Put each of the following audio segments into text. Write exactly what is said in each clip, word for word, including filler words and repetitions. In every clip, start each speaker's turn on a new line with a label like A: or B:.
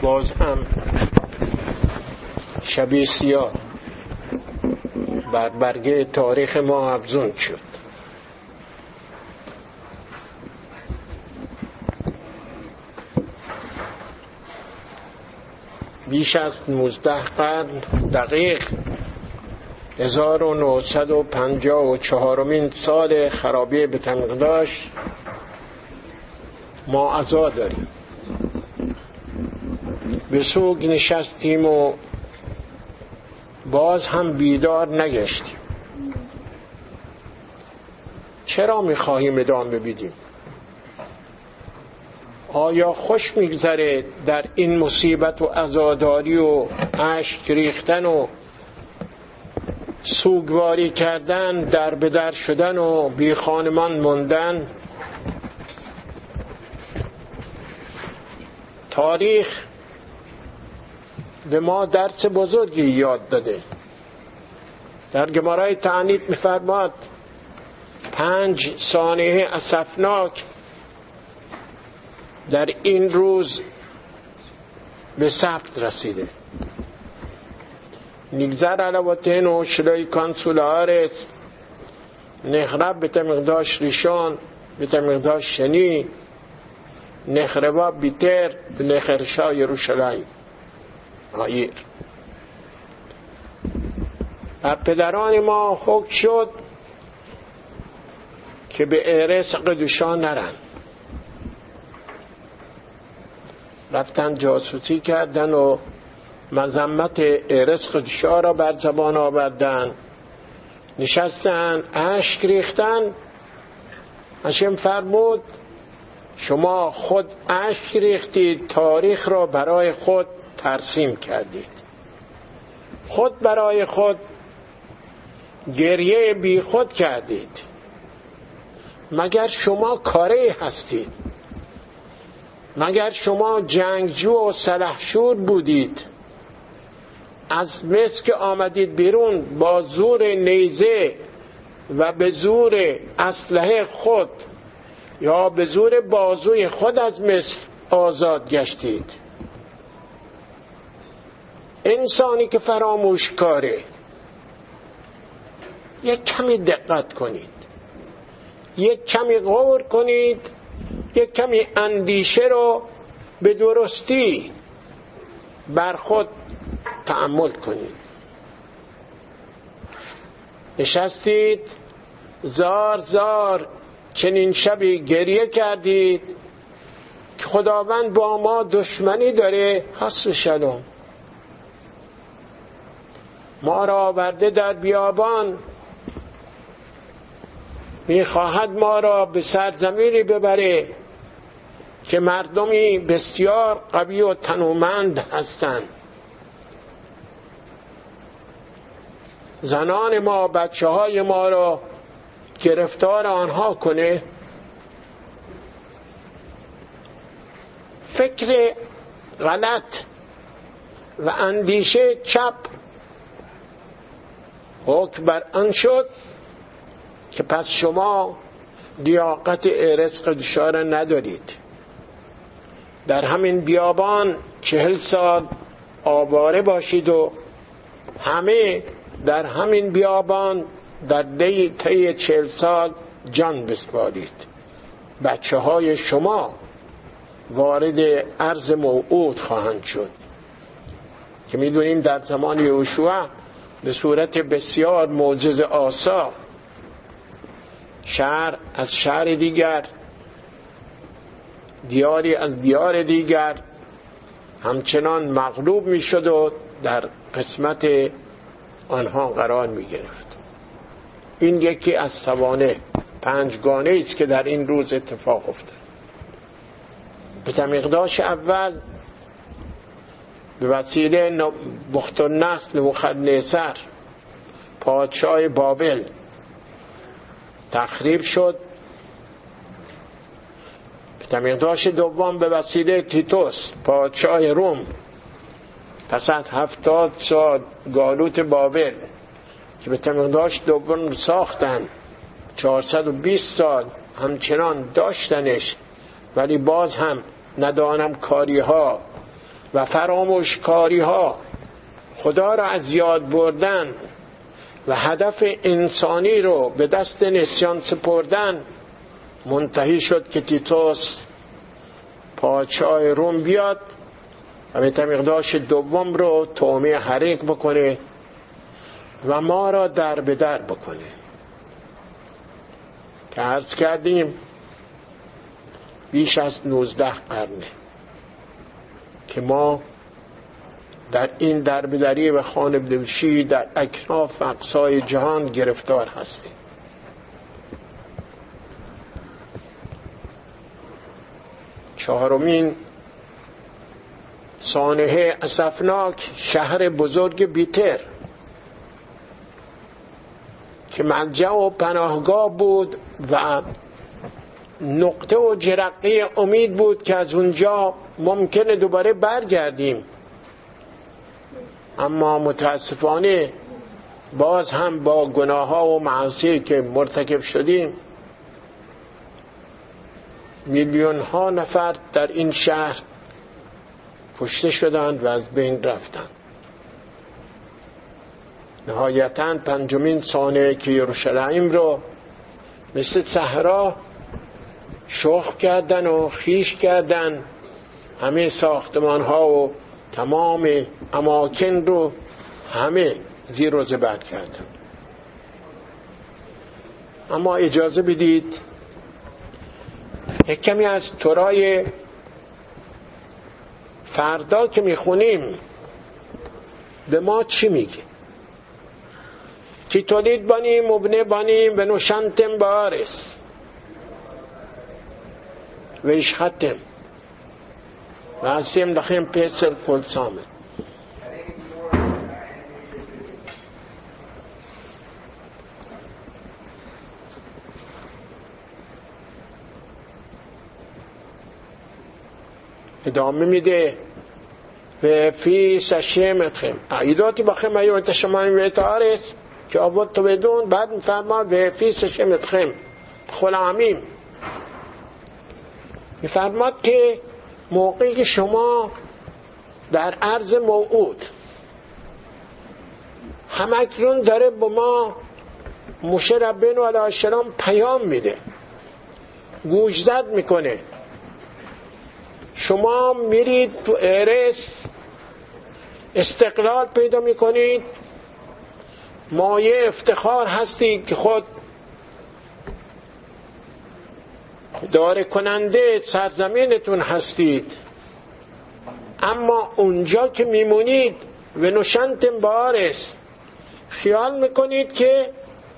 A: باز هم شبیه سیاه بر برگه تاریخ ما افزون شد. بیش از نوزده قرن دقیق هزار و نهصد و پنجاه و چهارمین سال خرابی بیت المقدس ما عزا داریم. به سوگ نشستیم و باز هم بیدار نگشتیم. چرا میخواهیم ادامه بدیم؟ آیا خوش میگذره در این مصیبت و عزاداری و اشک ریختن و سوگواری کردن، در به در شدن و بی خانمان موندن؟ تاریخ به ما درس بزرگی یاد داده. در گمارای تعنیت می‌فرماد پنج سانحه اسفناک در این روز به ثبت رسیده. نگذر علاوتین و شلای کانسولارس نخرب بیت المقدس ریشان بیت المقدس شنی نخربا بیتر نخرشا یروشلایم آیر. بر پدران ما حکم شد که به ارث قدوشان نرن. رفتن جاسوسی کردن و مذمت ارث قدوشان را بر زبان آوردن، نشستن اشک ریختن. هاشم فرمود شما خود اشک ریختید، تاریخ را برای خود ترسیم کردید، خود برای خود گریه بی خود کردید. مگر شما کاره هستید؟ مگر شما جنگجو و سلحشور بودید؟ از مصر که آمدید بیرون با زور نیزه و به زور اسلحه خود یا به زور بازوی خود از مصر آزاد گشتید. انسانی که فراموش کاره، یک کمی دقت کنید، یک کمی غور کنید، یک کمی اندیشه رو به درستی بر خود تأمل کنید. نشستید زار زار چنین شبی گریه کردید که خداوند با ما دشمنی داره، حسب شلوم ما را آورده در بیابان، میخواهد ما را به سرزمینی ببره که مردمی بسیار قوی و تنومند هستند. زنان ما، بچه های ما را گرفتار آنها کنه. فکر غلط و اندیشه چپ حکم بر آن شد که پس شما لیاقت ارث قدوشا را ندارید. در همین بیابان چهل سال آواره باشید و همه در همین بیابان در دی طی چهل سال جان بسپارید. بچه های شما وارد ارض موعود خواهند شد که میدونیم در زمان یهوشع به صورت بسیار معجزه آسا شهر از شهر دیگر، دیاری از دیار دیگر همچنان مغلوب می شد و در قسمت آنها قرار می گرفت. این یکی از سوانح پنجگانه است که در این روز اتفاق افتاد. بیت المقدس اول به وسیله بختالنصر نبوخذنصر پادشاه بابل تخریب شد. بیت المقدس دوم به وسیله تیتوس پادشاه روم پس از هفتاد سال گالوت بابل که بیت المقدس دوم ساختن، چهارصد و بیست سال همچنان داشتنش، ولی باز هم ندانم کاری ها و فراموشکاری ها خدا را از یاد بردن و هدف انسانی رو به دست نسیان سپردن، منتهی شد که تیتوس پادشاه روم بیاد و به مقداش دوم رو طعمه حریق بکنه و ما را در به در بکنه. که عرض کردیم بیش از نوزده قرنه که ما در این دربدری و خانه‌دوشی در اکناف اقصای جهان گرفتار هستیم. چهارمین سانحه اسفناک شهر بزرگ بیتر که ملجأ و پناهگاه بود و نقطه و جرقه امید بود که از اونجا ممکنه دوباره برگردیم، اما متاسفانه باز هم با گناه ها و معاصی که مرتکب شدیم میلیون ها نفر در این شهر کشته شدند و از بین رفتند. نهایتاً پنجمین سانحه که یروشلایم رو مثل صحرا شخم کردن و خیش کردن، همه ساختمان ها و تمام اماکن رو همه زیر و زبر کردن. اما اجازه بدید یک کمی از تورای فردا که میخونیم به ما چی میگه؟ که تولید بانیم مبنه بانیم و نوشنتم بارس و ایش ختم و عظیم لخیم پیسر کل سامن. ادامه میده و فی سشیمتخم ایداتی بخیم ایوانت شمایم ویت آرس که آبود تو بدون. بعد میفرماد و فی سشیمتخم خلامیم، میفرماد که موقعی که شما در عرض موعود همکنون داره با ما موشه ربین علیه السلام پیام میده، گوشزد میکنه. شما میرید تو ارس استقلال پیدا میکنید، مایه افتخار هستید که خود داره کننده سرزمینتون هستید، اما اونجا که میمونید و نوشنتم بارس خیال میکنید که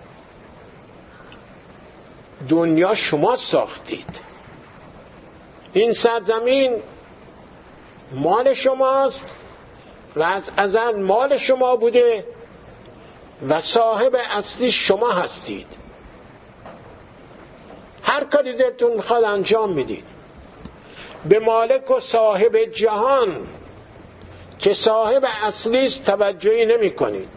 A: دنیا شما ساختید، این سرزمین مال شماست و از ازل مال شما بوده و صاحب اصلی شما هستید. هر کاری دلتون میخواد انجام میدید. به مالک و صاحب جهان که صاحب اصلی است توجهی نمی کنید.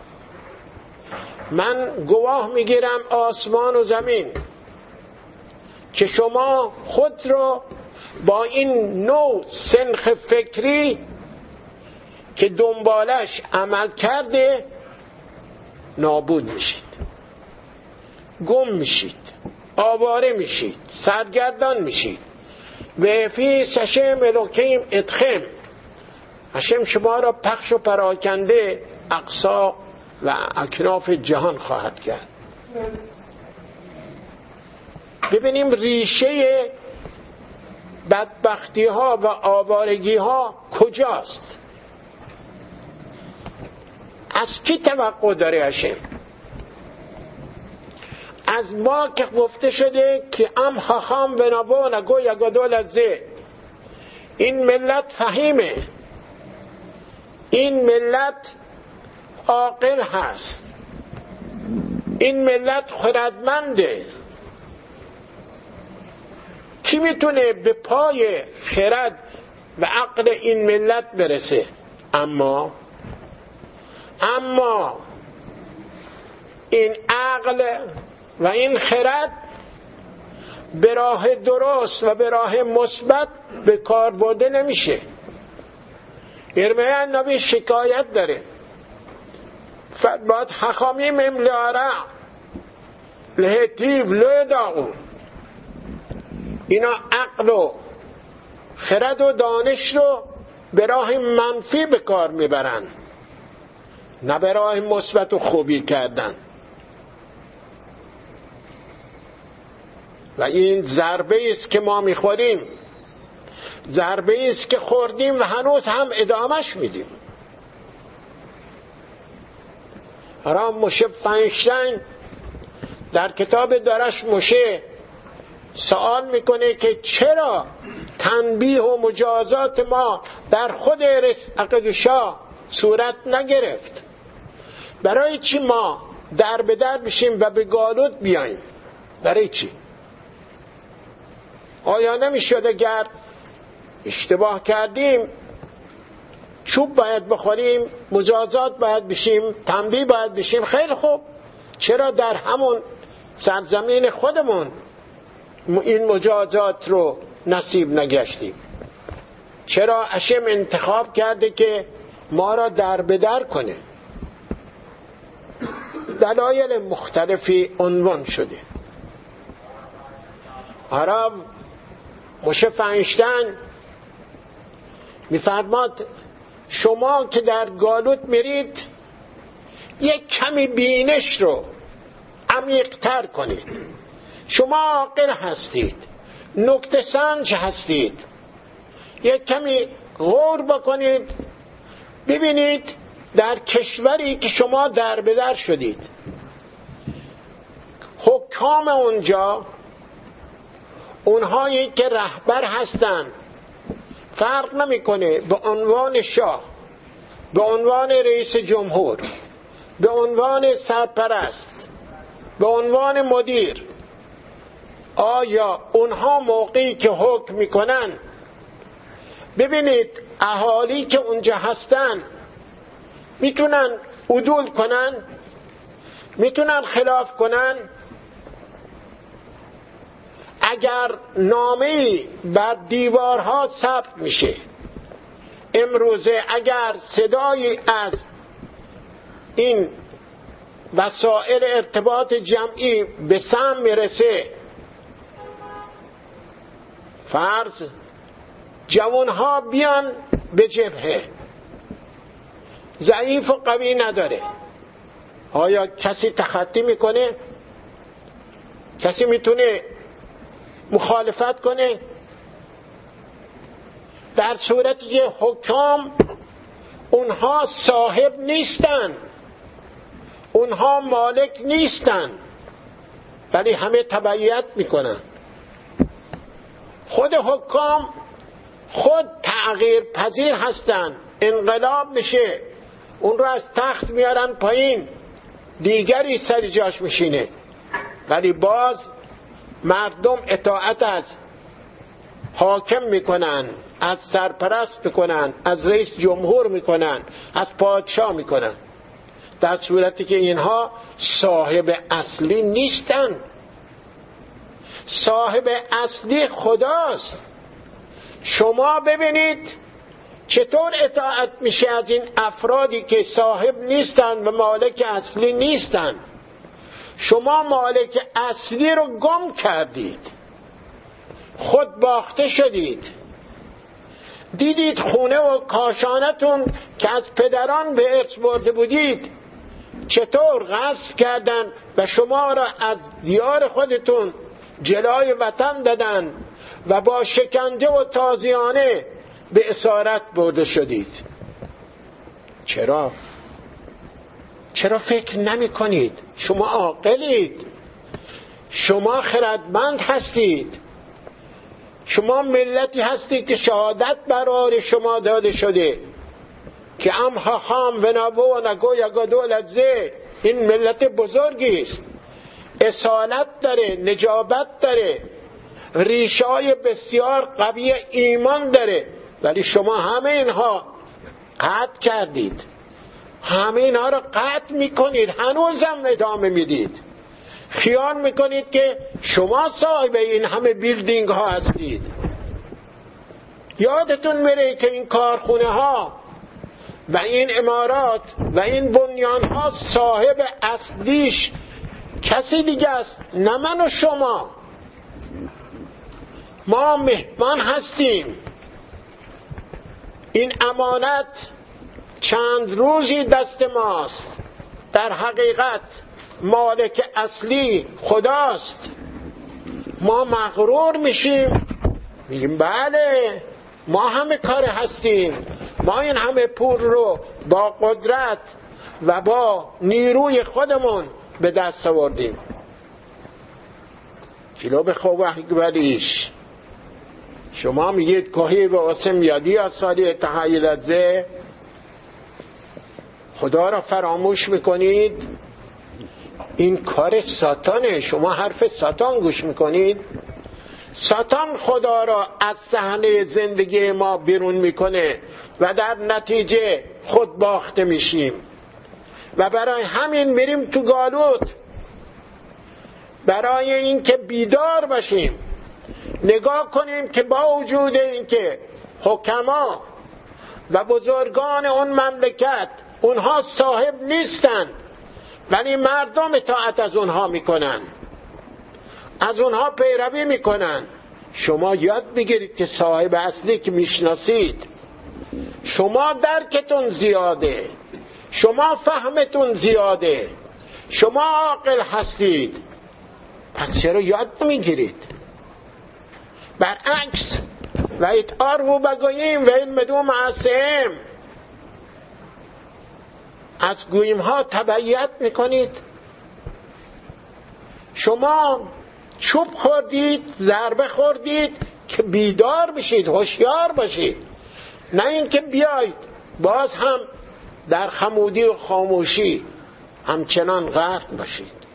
A: من گواه میگیرم آسمان و زمین که شما خود رو با این نوع سنخ فکری که دنبالش عمل کرده نابود میشید، گم میشید، آواره میشید، سرگردان میشید. و فی سشم الوکیم ادخم، هشم شما را پخش و پراکنده اقصا و اکناف جهان خواهد کرد. ببینیم ریشه بدبختی ها و آوارگی ها کجاست؟ از کی توقع داره هشم؟ از ما که گفته شده که ام خاخام و نبو نگو یگدول از زه، این ملت فهیمه، این ملت عاقل هست، این ملت خردمنده. کی میتونه به پای خرد و عقل این ملت برسه؟ اما اما این عقل و این خرد به راه درست و به راه مثبت به کار برده نمیشه. ارمیا نبی شکایت داره، فرماد حخامیم املاره لهتیو لداغو، اینا عقل و خرد و دانش رو به راه منفی به کار میبرن، نه به راه مثبت و خوبی کردن. و این ضربه است که ما میخوریم، ضربه است که خوردیم و هنوز هم ادامش میدیم. هرام موشه فاینشتین در کتاب دارش موشه سوال میکنه که چرا تنبیه و مجازات ما در خود ارث عقدوشا صورت نگرفت؟ برای چی ما در به در بشیم و به گالوت بیاییم؟ برای چی؟ آیا نمیشد اگر اشتباه کردیم چوب باید بخوریم، مجازات باید بشیم، تنبیه باید بشیم؟ خیلی خوب، چرا در همون سرزمین خودمون این مجازات رو نصیب نگشتیم؟ چرا اشم انتخاب کرده که ما را در به در کنه؟ دلایل مختلفی عنوان شده. عرب موشه فاینشتین میفرماد شما که در گالوت میرید یک کمی بینش رو عمیق‌تر کنید. شما عاقل هستید، نکته سنج هستید، یک کمی غور بکنید، ببینید در کشوری که شما در به در شدید حکام اونجا، اونهایی که رهبر هستند، فرق نمیکنه به عنوان شاه، به عنوان رئیس جمهور، به عنوان سرپرست، به عنوان مدیر، آیا اونها موقعی که حکم میکنن ببینید اهالی که اونجا هستن میتونن عدول کنن، میتونن خلاف کنن؟ اگر نامه‌ای بر دیوارها ثبت میشه امروزه، اگر صدایی از این وسایل ارتباط جمعی به سم میرسه، فرض جوانها بیان به جبهه، ضعیف و قوی نداره، آیا کسی تخطی میکنه؟ کسی میتونه مخالفت کنه؟ در صورتی که حکام اونها صاحب نیستن، اونها مالک نیستن، ولی همه تبعیت میکنن. خود حکام خود تغییر پذیر هستن، انقلاب میشه، اون را از تخت میارن پایین، دیگری سر جاش میشینه، ولی باز مردم اطاعت از حاکم میکنن، از سرپرست میکنن، از رئیس جمهور میکنن، از پادشاه میکنن، در صورتی که اینها صاحب اصلی نیستن. صاحب اصلی خداست. شما ببینید چطور اطاعت میشه از این افرادی که صاحب نیستن و مالک اصلی نیستن. شما مالک اصلی رو گم کردید، خود باخته شدید. دیدید خونه و کاشانتون که از پدران به ارث برده بودید چطور غصب کردن و شما را از دیار خودتون جلای وطن دادن و با شکنجه و تازیانه به اسارت برده شدید. چرا؟ چرا فکر نمی کنید؟ شما عاقلید، شما خردمند هستید، شما ملتی هستید که شهادت برای شما داده شده که ام خام و نبو و نگو یگا دولت زه. این ملت بزرگی است، اصالت داره، نجابت داره، ریشای بسیار قوی ایمان داره، ولی شما همه اینها قطع کردید، همه اینها را قطع میکنید، هنوزم ادامه میدید، خیال میکنید که شما صاحب این همه بیلدینگ ها هستید. یادتون میره که این کارخونه ها و این عمارات و این بنیان ها صاحب اصلیش کسی دیگه است، نه من و شما. ما مهمان هستیم. این امانت چند روزی دست ماست، در حقیقت مالک اصلی خداست. ما مغرور میشیم، میگیم بله ما همه کار هستیم، ما این همه پول رو با قدرت و با نیروی خودمون به دست آوردیم. کیلو به خوب اکبریش شما میگید کوهی به اسم یادی آسالی تحیلت زه، خدا را فراموش میکنید. این کار ساتانه، شما حرف ساتان گوش میکنید. ساتان خدا را از صحنه زندگی ما بیرون میکنه و در نتیجه خود باخته میشیم و برای همین میریم تو گالوت، برای اینکه بیدار باشیم. نگاه کنیم که با وجود اینکه حکما و بزرگان اون مملکت اونها صاحب نیستن، ولی مردم اطاعت از اونها میکنن، از اونها پیروی میکنن. شما یاد بگیرید که صاحب اصلی که میشناسید، شما درکتون زیاده، شما فهمتون زیاده، شما عاقل هستید، پس چرا یاد نمیگیرید؟ برعکس و اتعارفوا بگوییم و این مدوم معصیم، از گویم ها تبعیت میکنید. شما چوب خوردید، ضربه خوردید که بیدار بشید، هوشیار باشید، نه اینکه بیاید باز هم در خمودی و خاموشی همچنان غرق باشید.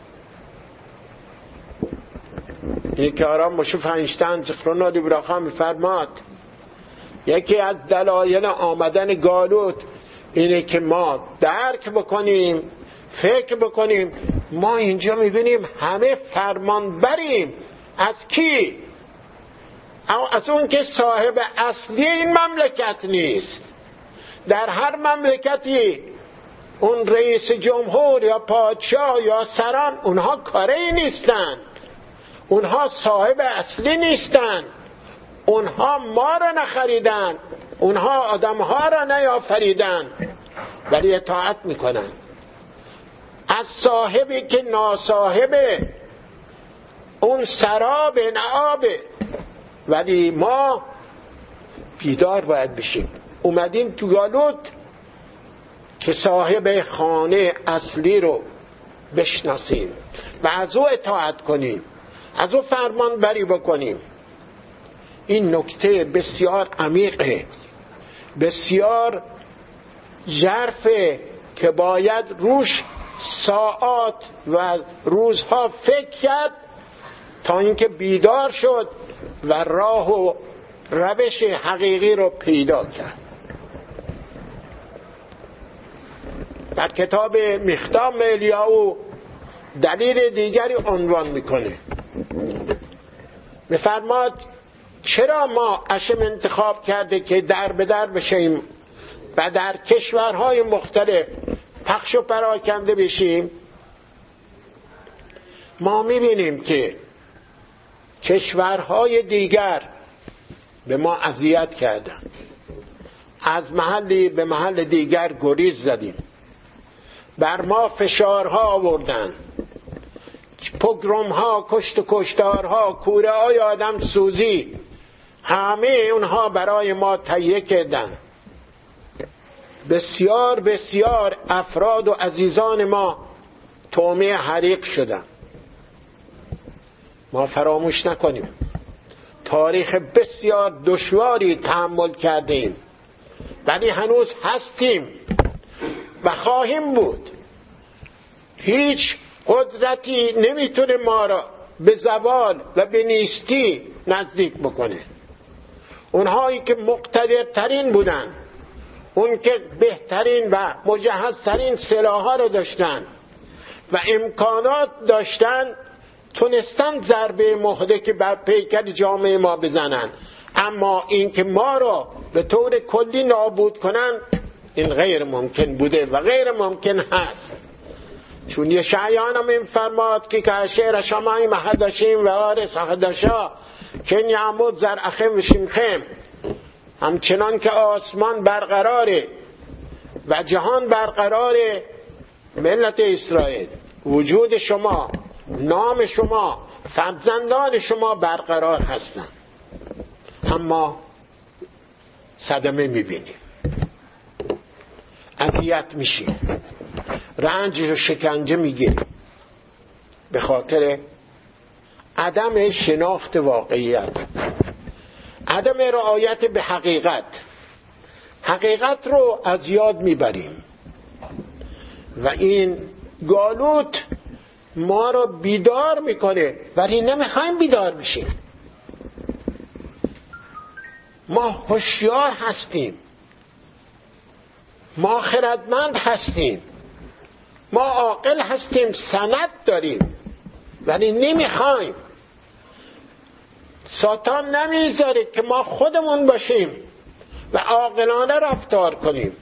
A: این که آرام مشوف اینشتین ذکرنا لیبراخا میفرماد یکی از دلایل آمدن گالوت اینه که ما درک بکنیم، فکر بکنیم. ما اینجا میبینیم همه فرمان بریم از کی؟ از اون که صاحب اصلی این مملکت نیست. در هر مملکتی اون رئیس جمهور یا پادشاه یا سران اونها کاری نیستن، اونها صاحب اصلی نیستن، اونها ما را نخریدن، اونها آدمها را نیافریدن، ولی اطاعت میکنن از صاحبی که ناصاحبه، اون سراب نعابه. ولی ما بیدار باید بشیم. اومدیم تو گالوت که صاحب خانه اصلی رو بشناسیم و از او اطاعت کنیم، از او فرمان بری بکنیم. این نکته بسیار عمیقه، بسیار ژرفه که باید روش ساعات و روزها فکر کرد تا اینکه بیدار شد و راه و روش حقیقی رو پیدا کرد. در کتاب مختام الیاهو دلیل دیگری عنوان میکنه، میفرماد چرا ما اشم انتخاب کرده که در به در بشیم و در کشورهای مختلف پخش و پراکنده بشیم؟ ما میبینیم که کشورهای دیگر به ما اذیت کردن، از محلی به محل دیگر گریز زدیم، بر ما فشارها آوردن، پوگرومها، کشت و کشتارها، کوره های آدم سوزی، همه اونها برای ما تهیه کردن. بسیار بسیار افراد و عزیزان ما طعمه حریق شدن. ما فراموش نکنیم تاریخ بسیار دشواری تحمل کردیم، ولی هنوز هستیم و خواهیم بود. هیچ قدرتی نمیتونه ما را به زوال و به نیستی نزدیک بکنه. اونهایی که مقتدرترین بودن، اون که بهترین و مجهزترین سلاح‌ها رو داشتن و امکانات داشتن، تونستن ضربه مهلکی بر پیکر جامعه ما بزنن، اما این که ما را به طور کلی نابود کنن این غیر ممکن بوده و غیر ممکن هست. چون یشعیان هم این فرماد که کاشر شمای محدشیم و آرس حدشا کن یعمود زر اخم و شمخم، همچنان که آسمان برقراره و جهان برقراره، ملت اسرائیل، وجود شما، نام شما، فرزندان شما برقرار هستند. اما صدمه میبینیم، اذیت میشیم، رنج و شکنجه میگیریم به خاطر عدم شناخت واقعیت، عدم رعایت به حقیقت. حقیقت رو از یاد میبریم و این گالوت ما رو بیدار میکنه، ولی نمیخوایم بیدار بشیم. ما هوشیار هستیم، ما خردمند هستیم، ما عاقل هستیم، سند داریم، ولی نمیخوایم. ساتان نمیذاره که ما خودمون باشیم و عاقلانه رفتار کنیم.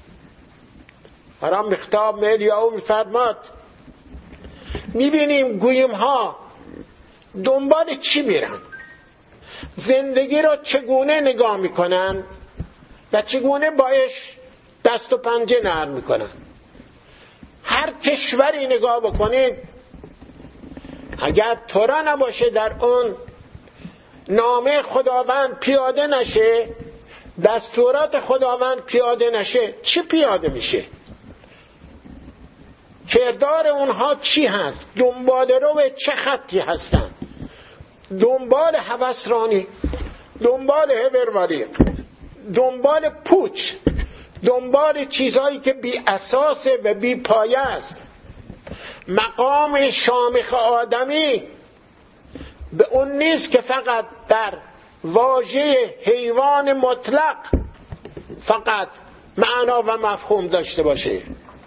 A: برام مختاب الیاهو میفرماد میبینیم گویم ها دنبال چی میرن، زندگی رو چگونه نگاه میکنن و چگونه باش دست و پنجه نرم میکنن. هر کشوری نگاه بکنید، اگر تورا نباشه در اون نامه خداوند پیاده نشه، دستورات خداوند پیاده نشه، چی پیاده میشه؟ کردار اونها چی هست؟ دنبال رو به چه خطی هستن؟ دنبال هوسرانی، دنبال هبرواریق، دنبال پوچ، دنبال چیزهایی که بی اساسه و بی پایه است. مقام شامخ آدمی به اون نیست که فقط در واژه حیوان مطلق فقط معنا و مفهوم داشته باشه.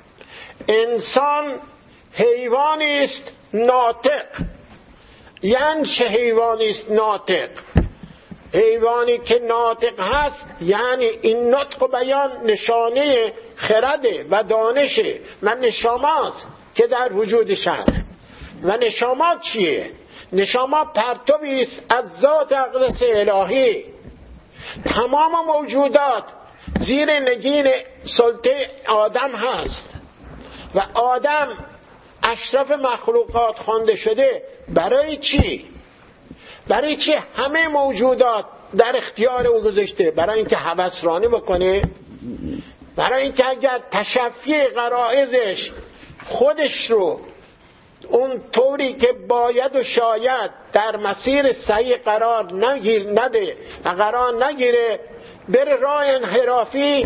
A: انسان حیوانی است ناطق. یعنی چه حیوانی است ناطق؟ حیوانی که ناطق هست یعنی این نطق و بیان نشانه خرده و دانشه و نشاماست که در وجودش هست. و نشامات چیه؟ نشامات پرتوی است از ذات اقدس الهی. تمام موجودات زیر نگین سلطه آدم هست و آدم اشرف مخلوقات خوانده شده. برای چی؟ برای چی همه موجودات در اختیار او گذاشته؟ برای اینکه هوسرانی بکنه، برای اینکه اگر تشفی غرایزش خودش رو اون طوری که باید و شاید در مسیر صحیح قرار نگیر نده و قرار نگیره، بره راه انحرافی،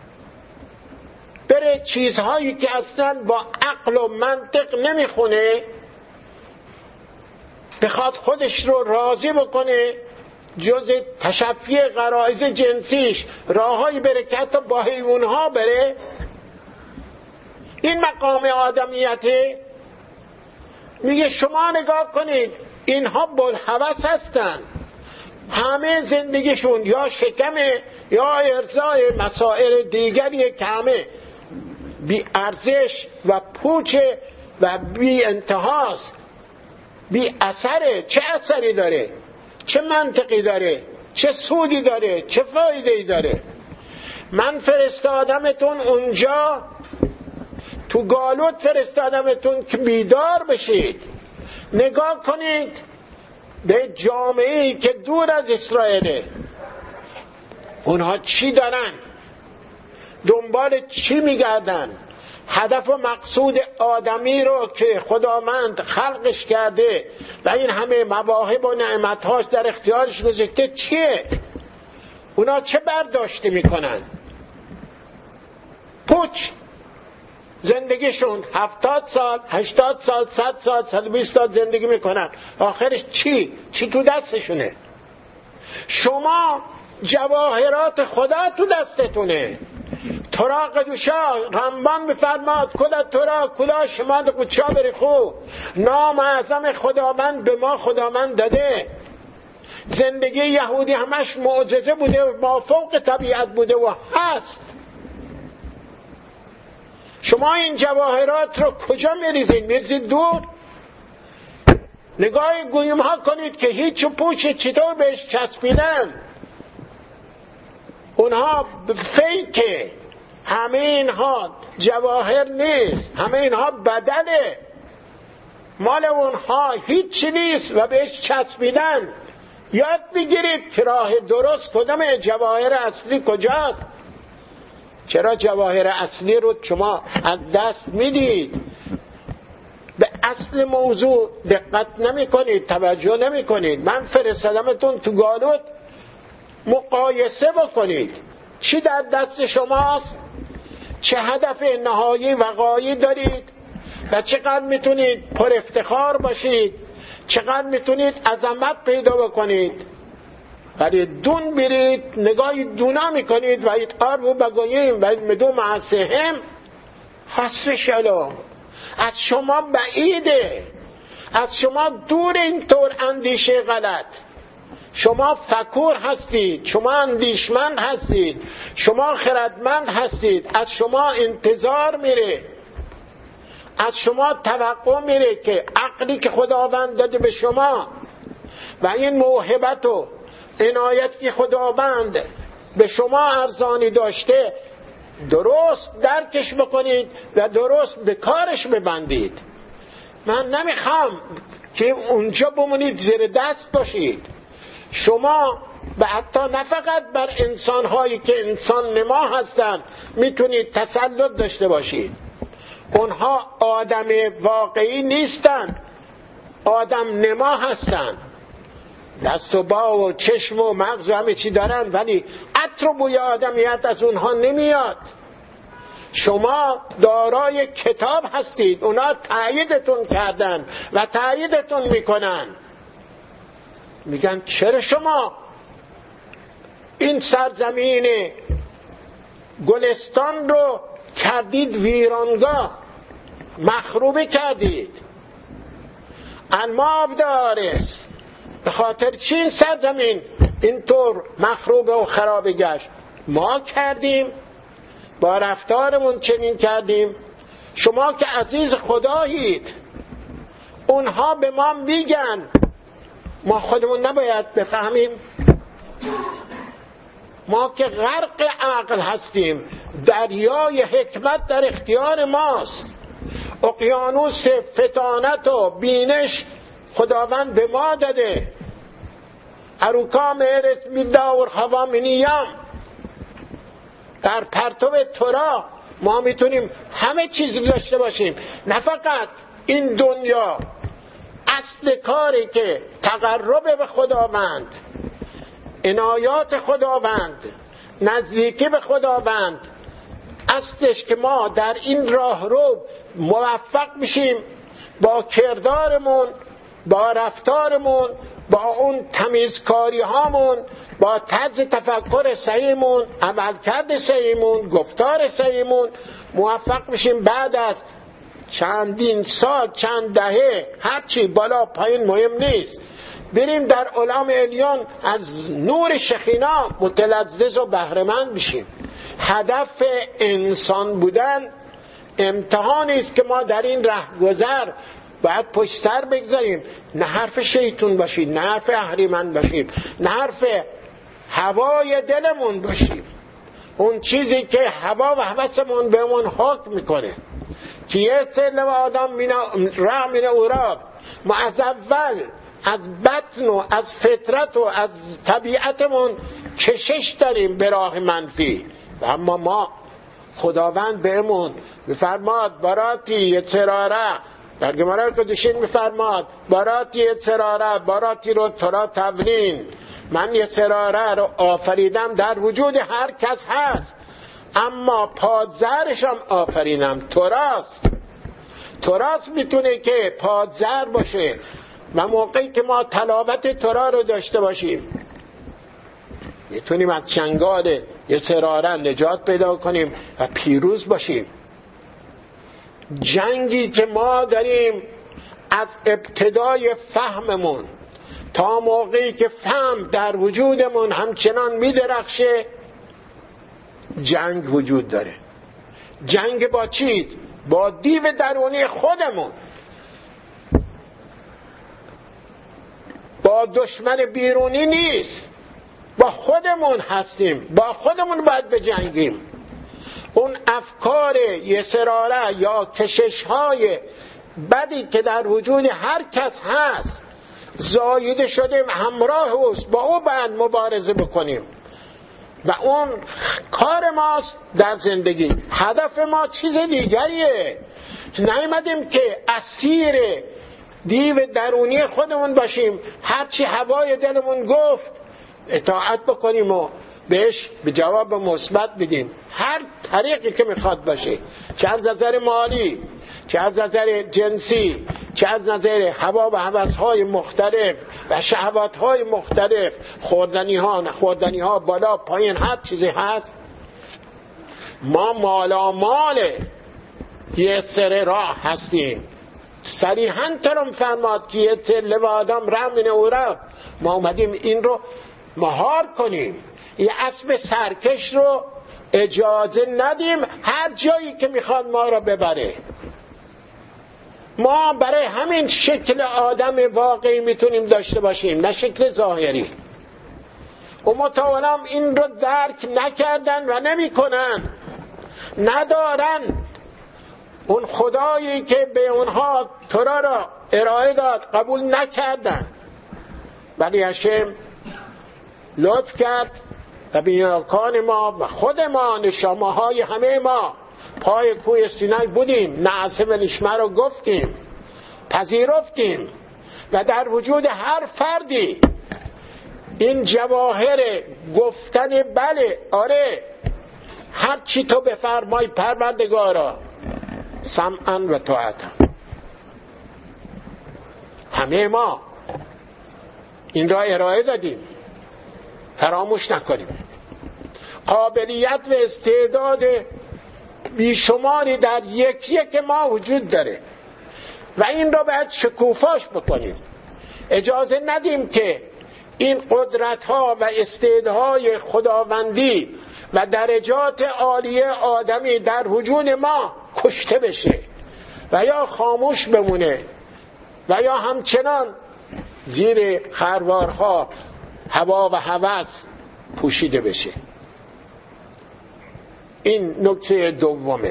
A: بره چیزهایی که اصلا با عقل و منطق نمیخونه، بخواد خودش رو راضی بکنه، جز تشفی غرایز جنسیش راههایی بره که حتی با حیوانها بره. این مقام آدمیته. میگه شما نگاه کنید، اینها بلحوث هستن، همه زندگیشون یا شکمه یا ارضای مسائل دیگریه که همه بی ارزش و پوچه و بی انتهاست، بی اثره. چه اثری داره؟ چه منطقی داره؟ چه سودی داره؟ چه فایده‌ای داره؟ من فرستادمتون اونجا تو گالوت، فرستادمتون که بیدار بشید. نگاه کنید به جامعه‌ای که دور از اسرائیله، اونها چی دارن؟ دنبال چی میگردن؟ هدف و مقصود آدمی رو که خداوند خلقش کرده و این همه مواهب و نعمتهاش در اختیارش گذاشته چیه؟ اونا چه برداشتی میکنن؟ پوچ. زندگیشون هفتاد سال، هشتاد سال، صد سال، صد و بیست سال زندگی میکنن، آخرش چی؟ چی تو دستشونه؟ شما جواهرات خدا تو دستتونه. تورا قدوشا رمبان میفرماد کلا تورا کلا شما دو کچا بری خو، نام اعظم خداوند به ما خداوند داده. زندگی یهودی همش معجزه بوده و ما فوق طبیعت بوده و هست. شما این جواهرات رو کجا میریزید؟ میریزید دور؟ نگاه گویم ها کنید که هیچ پوچ چطور بهش چسبیدن. اونها فیکه، همه اینها جواهر نیست، همه اینها بدله، مال اونها هیچ نیست و بهش چسبیدن. یاد بگیرید که راه درست کدامه، جواهر اصلی کجاست. چرا جواهر اصلی رو شما از دست میدید؟ به اصل موضوع دقت نمی کنید، توجه نمی کنید. من فرستادمتون تو گالوت، مقایسه بکنید چی در دست شماست، چه هدف نهایی وقایی دارید و چقدر میتونید پر افتخار باشید، چقدر میتونید عظمت پیدا بکنید. ولی دون برید نگاهی دونا میکنید و ایتقار رو بگوییم و مدو معسهم حسف شلوم. از شما بعیده، از شما دور اینطور اندیشه غلط. شما فکور هستید، شما اندیشمند هستید، شما خردمند هستید. از شما انتظار میره، از شما توقع میره که عقلی که خداوند داده به شما و این موهبت و عنایت که خداوند به شما ارزانی داشته درست درکش بکنید و درست به کارش ببندید. من نمیخوام که اونجا بمونید زیر دست باشید. شما و حتی نه فقط بر انسانهایی که انسان نما هستند میتونید تسلط داشته باشید. اونها آدم واقعی نیستند، آدم نما هستند. دست و با و چشم و مغز و همه چی دارن ولی عطر و بوی آدمیت از اونها نمیاد. شما دارای کتاب هستید، اونا تأییدتون کردن و تأییدتون میکنن. میگن چرا شما این سرزمین گلستان رو کردید ویرانگاه، مخروبه کردید؟ انماب دارست، به خاطر چی این سرزمین اینطور مخروبه و خرابه گشت؟ ما کردیم، با رفتارمون چنین کردیم. شما که عزیز خدایید، اونها به ما میگن، ما خودمون نباید بفهمیم؟ ما که غرق عقل هستیم، دریای حکمت در اختیار ماست، اقیانوس فطانت و بینش خداوند به ما داده. اروکام ارث میداور خوامینیم، در پرتو تورا ما میتونیم همه چیز داشته باشیم، نه فقط این دنیا. اصل کاری که تقرب به خداوند، عنایات خداوند، نزدیکی به خداوند اصلش که ما در این راه رو موفق بشیم، با کردارمون، با رفتارمون، با اون تمیزکاری هامون، با طرز تفکر صحیحمون، عملکرد صحیحمون، گفتار صحیحمون موفق بشیم بعد از چندین سال، چند دهه، هرچی بالا پایین مهم نیست، بریم در عالم علیان از نور شخینا متلذذ و بهره‌مند بشیم. هدف انسان بودن امتحانی است که ما در این رهگذر باید پشت سر بگذاریم. نه حرف شیطون باشیم، نه حرف اهریمن باشیم، نه حرف هوای دلمون باشیم، اون چیزی که هوا و هوسمون بهمون حکم میکنه که یه سل و آدم را من اوراب. ما از اول از بطن و از فطرت و از طبیعتمون کشش داریم به راه منفی، اما ما خداوند بهمون میفرماد باراتی یتراره، در گمارای قدوشین میفرماد باراتی یتراره، باراتی رو ترا تبلین، من یتراره رو آفریدم در وجود هر کس هست، اما پادزرشم آفرینم توراست. توراست میتونه که پادزر باشه و موقعی که ما تلاوت تورا رو داشته باشیم میتونیم از چنگال یتراره نجات پیدا کنیم و پیروز باشیم. جنگی که ما داریم از ابتدای فهممون تا موقعی که فهم در وجودمون همچنان میدرخشه، جنگ وجود داره. جنگ با چی؟ با دیو درونی خودمون، با دشمن بیرونی نیست، با خودمون هستیم، با خودمون باید بجنگیم. اون افکار یسراره یا کشش‌های بدی که در وجود هر کس هست زاییده شده، همراه اوست، با او باید مبارزه بکنیم و اون کار ماست در زندگی. هدف ما چیز دیگریه، نیامدیم که اسیر دیو درونی خودمون باشیم، هرچی هوای دلمون گفت اطاعت بکنیم و بهش به جواب مثبت بدیم، هر طریقی که میخواد باشه، چه از نظر مالی، چه از نظر جنسی، چه از نظر هوا و هوس‌های مختلف و شهوات‌های مختلف، خوردنی ها نخوردنی ها، بالا پایین، هر چیزی هست. ما مالا مال یه سر راه هستیم. صریحاً ترم فرماد که یه تله و آدم رمین او را، ما اومدیم این رو مهار کنیم، یه اسب سرکش رو اجازه ندیم هر جایی که میخواد ما را ببره. ما برای همین شکل آدم واقعی میتونیم داشته باشیم، نه شکل ظاهری. و متعالم این رو درک نکردن و نمیکنن، ندارن. اون خدایی که به اونها تورا را ارائه داد قبول نکردن، ولی هشم لطف کرد و بیاکان ما و خود ما، نشامه‌های همه ما پای کوه سینای بودیم، نعسه و نشمه رو گفتیم، پذیرفتیم و در وجود هر فردی این جواهر گفتن بله، آره، هر چی تو بفرمای پروردگارا، سمعا و طاعتا. همه ما این را ارائه دادیم، فراموش نکنیم. قابلیت و استعداد بیشماری در یک یک ما وجود داره و این را باید شکوفاش بکنیم. اجازه ندیم که این قدرت ها و استعدادهای خداوندی و درجات عالیه آدمی در وجود ما کشته بشه و یا خاموش بمونه و یا همچنان زیر خروارها هوا و هوس پوشیده بشه. این نکته دومه.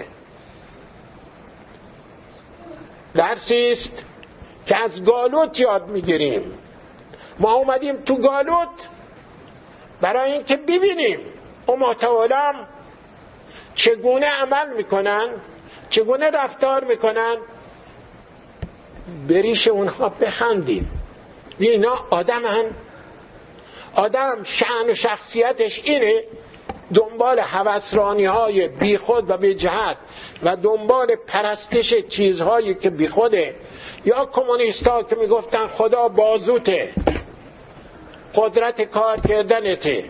A: درسی است که از گالوت یاد میگیریم. ما اومدیم تو گالوت برای اینکه ببینیم امت عالم چگونه عمل میکنن، چگونه رفتار میکنن، بریش اونها بخندیم. اینا آدمن. آدم شأن و شخصیتش اینه دنبال هوسرانی های بی خود و بی جهت و دنبال پرستش چیزهایی که بی خوده، یا کمونیست ها که میگفتن خدا بازوته، قدرت کار کردنته،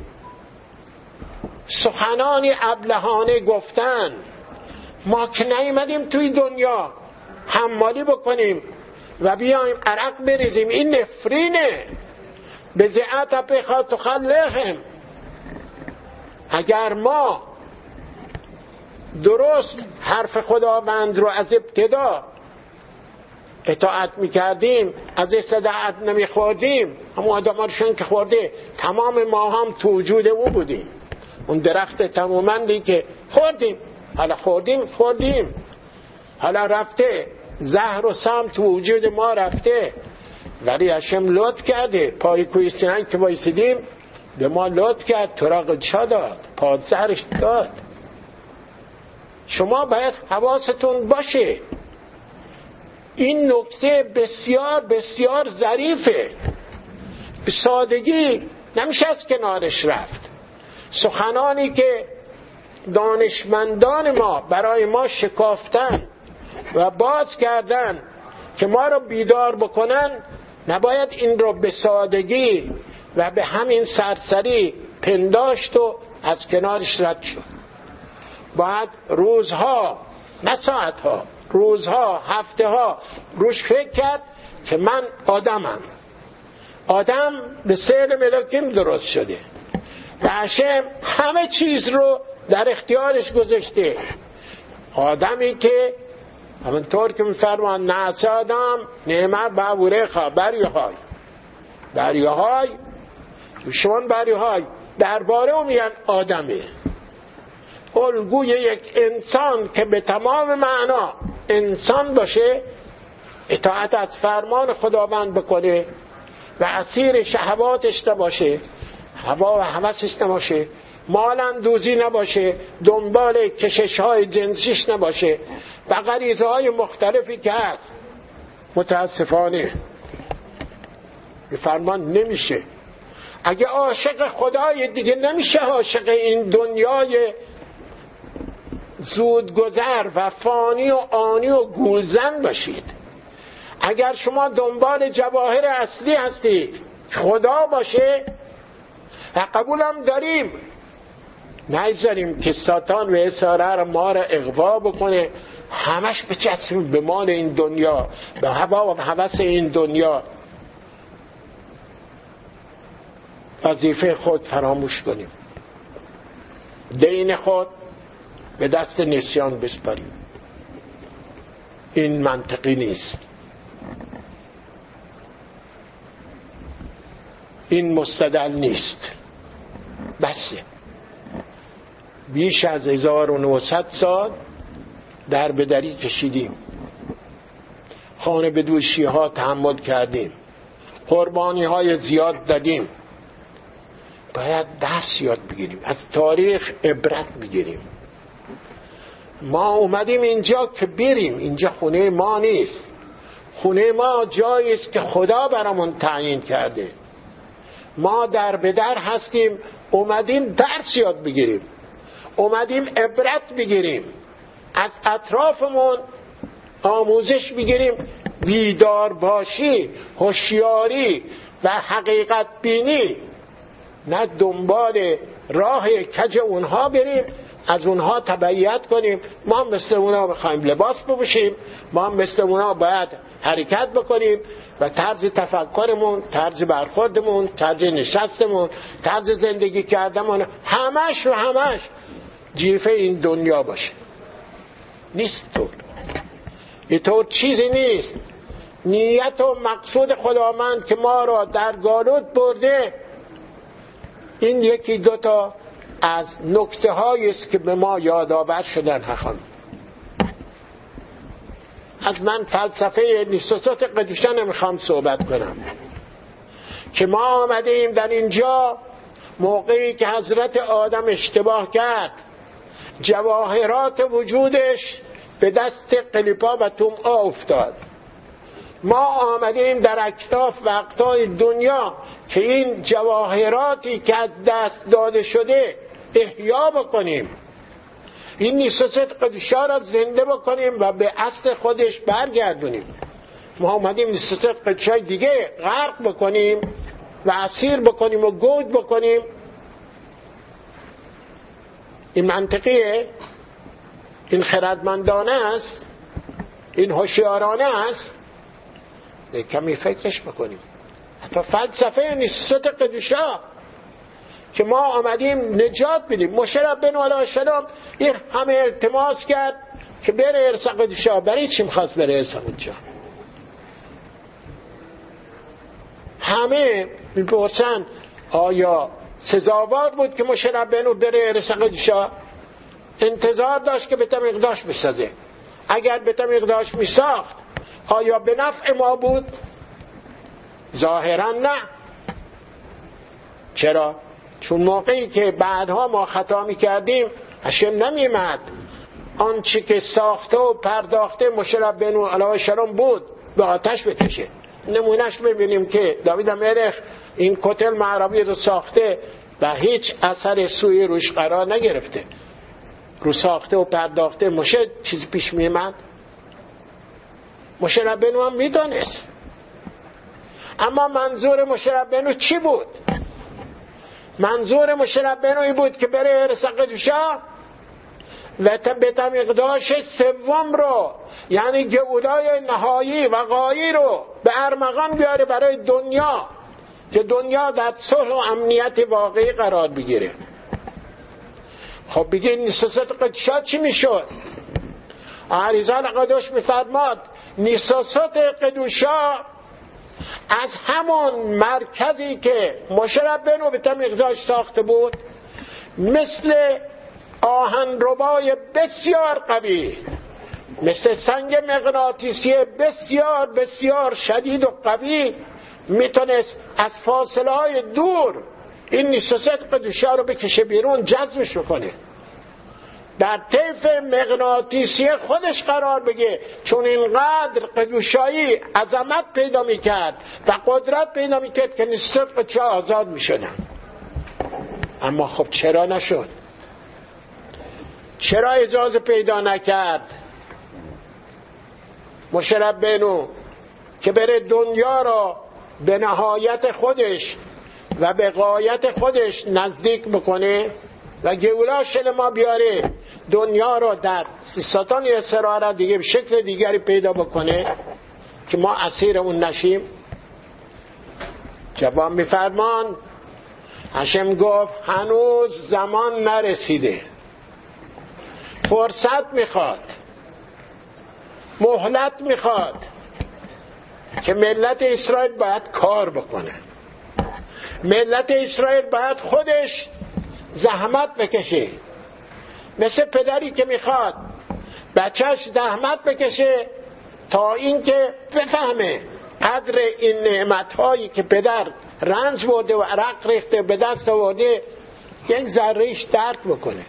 A: سخنانی ابلهانه گفتن. ما که نیومدیم توی دنیا حمالی بکنیم و بیایم عرق بریزیم، این نفرینه. به زعت بخواد تخلقهم. اگر ما درست حرف خداوند رو از ابتدا اطاعت میکردیم، از استدعات نمیخوردیم، همون آدمارشون که خورده تمام ما هم تو وجود او بودیم. اون درخت تمامندی که خوردیم، حالا خوردیم خوردیم حالا رفته، زهر و سم تو وجود ما رفته، ولی هشم لطف کرده. پای کوه سینای که وایسیدیم به ما لطف کرد، تراغ چا داد، پادزهرش داد. شما باید حواستون باشه، این نکته بسیار بسیار ظریفه، به سادگی نمیشه از کنارش رفت. سخنانی که دانشمندان ما برای ما شکافتن و باز کردن که ما رو بیدار بکنن، نباید این رو به سادگی و به همین سرسری پنداشت و از کنارش رد شد. باید روزها، نه ساعتها، روزها، هفته ها روش فکر کرد که من آدمم، آدم به سیل ملکیم درست شده و هشم همه چیز رو در اختیارش گذاشته. آدمی که همونطور که میفرمان نعس آدم نعمت بعوره خواه بریهای بریهای شما بریهای درباره او میگن آدمه، الگوی یک انسان که به تمام معنا انسان باشه، اطاعت از فرمان خداوند بکنه و اسیر شهواتش نباشه، هوا و هوسش نباشه، مال اندوزی نباشه، دنبال کشش های جنسیش نباشه و غریزه های مختلفی که هست. متاسفانه به فرمان نمیشه. اگه عاشق خدای دیگه نمیشه عاشق این دنیای زودگذر و فانی و آنی و گولزن باشید. اگر شما دنبال جواهر اصلی هستید خدا باشه و قبولم داریم، نگذاریم که ساتان و اساره ما را اغوا بکنه، همش بچسبیم به مال این دنیا، به هوا و هوس این دنیا، وظیفه خود فراموش کنیم، دین خود به دست نسیان بسپاریم. این منطقی نیست، این مستدل نیست. بسه بیش از هزار و نهصد سال در بدری کشیدیم، خانه به دوشی ها تحمل کردیم، قربانی های زیاد دادیم. باید درس یاد بگیریم، از تاریخ عبرت بگیریم. ما اومدیم اینجا که بریم، اینجا خونه ما نیست. خونه ما جایی است که خدا برامون تعیین کرده. ما در بدر هستیم، اومدیم درس یاد بگیریم، اومدیم عبرت بگیریم، از اطرافمون آموزش بگیریم، بیدار باشی، هوشیاری و حقیقت بینی، نه دنبال راه کج اونها بریم، از اونها تبعیت کنیم. ما هم مثل اونها بخوایم لباس بپوشیم، ما هم مثل اونها باید حرکت بکنیم و طرز تفکرمون، طرز برخوردمون، طرز نشستمون، طرز زندگی کردمون همش و همش جیفه این دنیا باشه. نیست طور، اینطور چیزی نیست. نیت و مقصود خداوند که ما را در گالوت برده، این یکی دوتا از نکته هایی است که به ما یادآور شدن. حقا از من فلسفه نیستوسات قدوشا نمیخوام صحبت کنم که ما آمدیم در اینجا موقعی که حضرت آدم اشتباه کرد، جواهرات وجودش به دست قلیپا و طمعا افتاد. ما آمدیم در اکتاف و اقطاع دنیا که این جواهراتی که از دست داده شده احیا بکنیم، این نیستوست قدوشا را زنده بکنیم و به اصل خودش برگردونیم. ما آمدیم نیستوست قدوشای دیگه غرق بکنیم و اسیر بکنیم و گود بکنیم. این منطقیه؟ این خردمندانه است؟ این هوشیارانه است؟ کمی فکرش بکنیم. حتی فلسفه نیستوست قدوشا که ما آمدیم نجات بدیم. موسی ربنا علیه السلام این همه التماس کرد که بره ارث قدوشا، برای چی میخواست بره ارث قدوشا؟ همه میپرسن آیا سزاوار بود که موسی ربنا بره ارث قدوشا؟ انتظار داشت که به تمیقداش بسازه. اگر به تمیقداش میساخت آیا به نفع ما بود؟ ظاهرا نه. چرا؟ چون موقعی که بعدها ما خطا میکردیم هاشم نمیمد آنچه که ساخته و پرداخته موسی ربنا علیه السلام بود به آتش بکشه. نمونهش ببینیم که داوید ملک این کتل معربی رو ساخته و هیچ اثر سوی روش قرار نگرفته. رو ساخته و پرداخته موسی چیزی پیش میمد؟ موسی ربنا هم میدانست. اما منظور موسی ربنا چی بود؟ منظور موسی ربنا این بود که بره ارث قدوشا و به تمیقداش سوم رو، یعنی گئولای نهایی و غایی رو به ارمغان بیاره برای دنیا، که دنیا در صلح و امنیت واقعی قرار بگیره. خب بگید نیستوست قدوشا چی میشد؟ علیزال قدوش میفرماد نیسوست قدوشا از همون مرکزی که مشرف بنو به تمیغزاش ساخته بود مثل آهنربای بسیار قوی، مثل سنگ مغناطیسی بسیار بسیار شدید و قوی میتونست از فاصله های دور این نیسوست قدوشا رو بکشه بیرون، جذبش کنه، در طیف مغناطیسی خودش قرار بگه، چون اینقدر قدوشایی عظمت پیدا میکرد و قدرت پیدا میکرد که نیسوست قدوشا آزاد میشدن. اما خب چرا نشد؟ چرا اجازه پیدا نکرد مشرف بنو که بره دنیا را به نهایت خودش و به غایت خودش نزدیک بکنه و گولاش ما بیاره دنیا رو در ساتان اسرار دیگه به شکل دیگری پیدا بکنه که ما اسیر اون نشیم؟ جواب میفرمان هشم گفت هنوز زمان نرسیده، فرصت میخواد، مهلت میخواد که ملت اسرائیل باید کار بکنه، ملت اسرائیل باید خودش زحمت بکشه، مثل پدری که میخواد بچهش زحمت بکشه تا اینکه بفهمه قدر این نعمتهایی که پدر رنج برده و عرق ریخته به دست آورده یک ذرهش درک بکنه.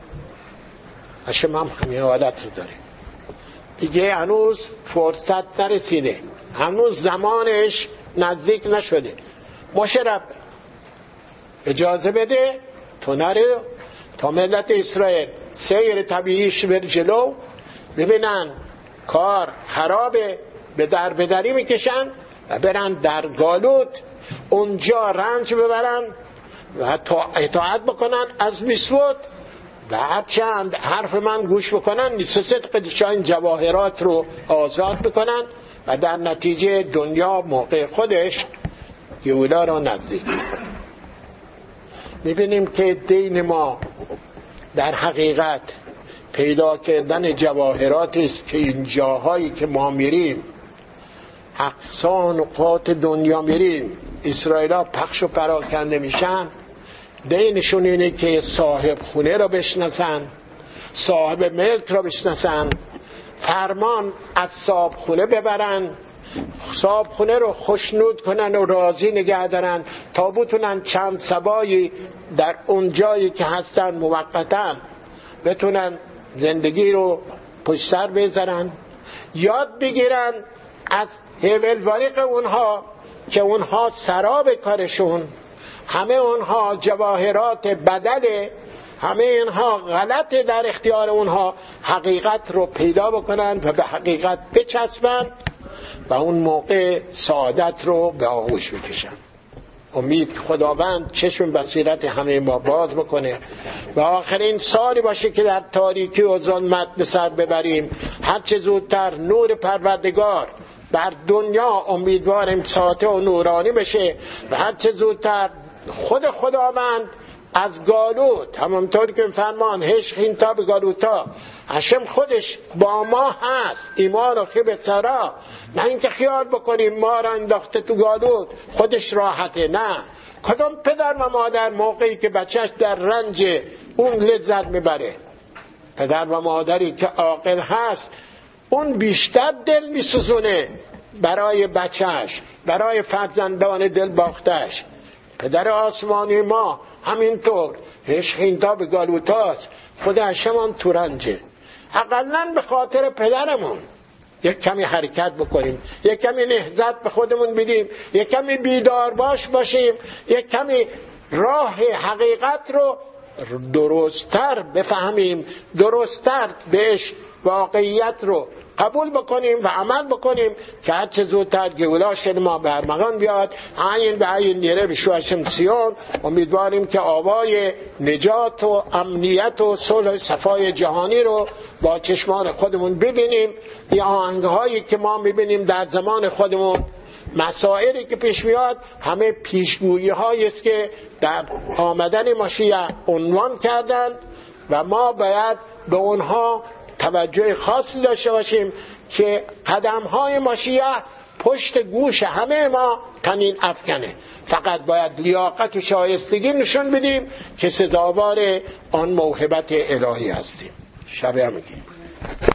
A: هشم هم همین حالت رو داره دیگه، هنوز فرصت نرسیده، هنوز زمانش نزدیک نشده. مشرف اجازه بده تو نره تا ملت اسرائیل سیر طبیعیش بر جلو، ببینن کار خرابه، به در بدری میکشن و برن در گالوت اونجا رنج ببرن و اطاعت بکنن از میسوت و هرچند حرف من گوش بکنن نیسوست قدوشا این جواهرات رو آزاد بکنن و در نتیجه دنیا موقع خودش گولا رو نزدیک بکنن. میبینیم که دین ما در حقیقت پیدا کردن جواهراتی است که این جاهایی که ما میریم، اقصا نقاط دنیا میریم، اسرائیل ها پخش و پراکنده میشن، دینشون اینه که صاحب خونه رو بشناسن، صاحب ملک رو بشناسن، فرمان از صاحب خونه ببرن، صاحب خونه رو خوشنود کنن و راضی نگه دارن تا بتونن چند سبایی در اون جایی که هستن موقتا بتونن زندگی رو پشت سر بذارن، یاد بگیرن از هول واریق اونها که اونها سراب کارشون، همه اونها جواهرات بدله، همه اینها غلط در اختیار اونها، حقیقت رو پیدا بکنن و به حقیقت بچسبن و اون موقع سعادت رو به آغوش بکشن. امید خداوند چشم بصیرت همه ما باز بکنه و آخرین سالی باشه که در تاریکی و ظلمت به سر ببریم. هرچه زودتر نور پروردگار بر دنیا امیدواریم ساطع و نورانی بشه و هرچه زودتر خود خداوند از گالوت، همونطور که فرمان هش خینتا به گالوتا، هشم خودش با ما هست، ایمان و خیب سرا، نه اینکه خیال بکنیم ما را انداخته تو گالوت خودش راحته. نه، کدام پدر و مادر موقعی که بچهش در رنج اون لذت میبره؟ پدر و مادری که عاقل هست اون بیشتر دل میسوزونه برای بچهش، برای فرزندان دل باختش. پدر آسمانی ما همینطور هشخینتا به گالوتاست، خود هشمان تو رنجه. اقلن به خاطر پدرمون یک کمی حرکت بکنیم، یک کمی نهضت به خودمون بدیم، یک کمی بیدار باش باشیم، یک کمی راه حقیقت رو درستتر بفهمیم، درستتر بهش واقعیت رو قبول بکنیم و عمل بکنیم که هرچه زودتر گولاش ما به ارمغان بیاد. عین به عین نیره به شوشم سیون. امیدواریم که آوای نجات و امنیت و صلح و صفای جهانی رو با چشمان خودمون ببینیم. این آهنگهایی که ما میبینیم در زمان خودمون، مسائلی که پیش میاد، همه پیشگویی هایی است که در آمدن ماشیه عنوان کردن و ما باید به اونها توجه خاصی داشته باشیم که قدم‌های مشیع پشت گوش همه ما طنین افکنه. فقط باید لیاقت و شایستگی نشون بدیم که سزاوار آن موهبت الهی هستیم. شب همگی